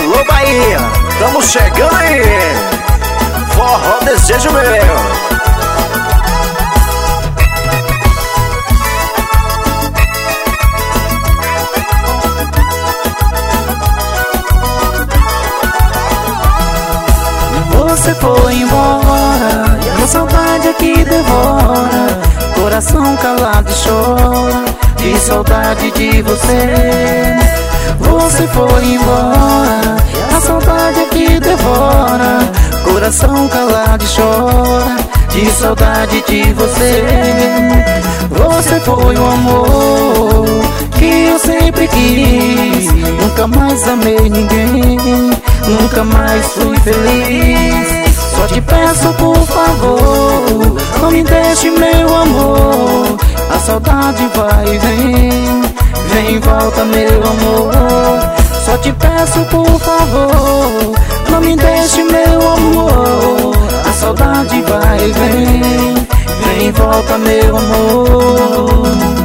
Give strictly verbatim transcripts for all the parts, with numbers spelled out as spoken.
Alô Bahia, tamo chegando aí. Forró desejo meu. Você foi embora e a saudade aqui devora. Coração calado chora de saudade de você. Você foi embora e a saudade aqui devora. Coração calado chora de saudade de você. Você foi o amor que eu sempre quis. Nunca mais amei ninguém, nunca mais fui feliz. Só te peço por favor, não me deixe meu amor. A saudade vai e vem, vem e volta meu amor. Só te peço por favor, não me deixe meu amor. A saudade vai e vem, vem e volta meu amor.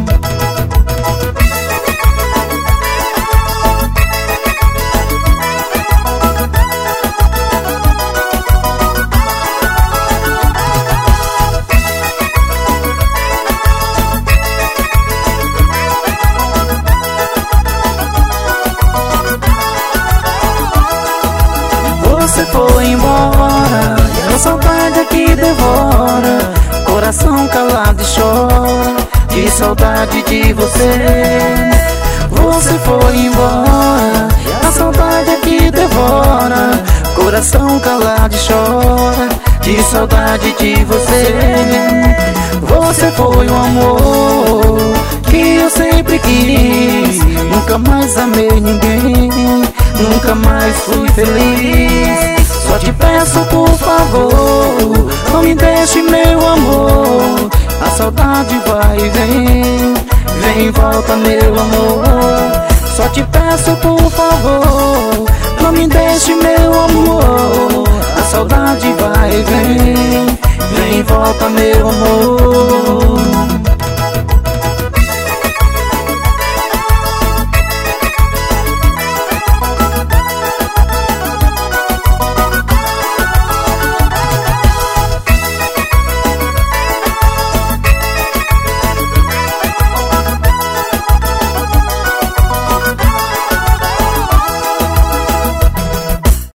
Você foi embora e a saudade aqui devora. Coração calado e chora de saudade de você. Você foi embora e a saudade aqui devora. Coração calado e chora de saudade de você. Você foi o amor que eu sempre quis. Nunca mais amei ninguém, nunca mais fui feliz. Só te peço por favor, não me deixe meu amor. A saudade vai e vem, vem e volta meu amor. Só te peço por favor, não me deixe meu amor. A saudade vai e vem, vem e volta meu amor.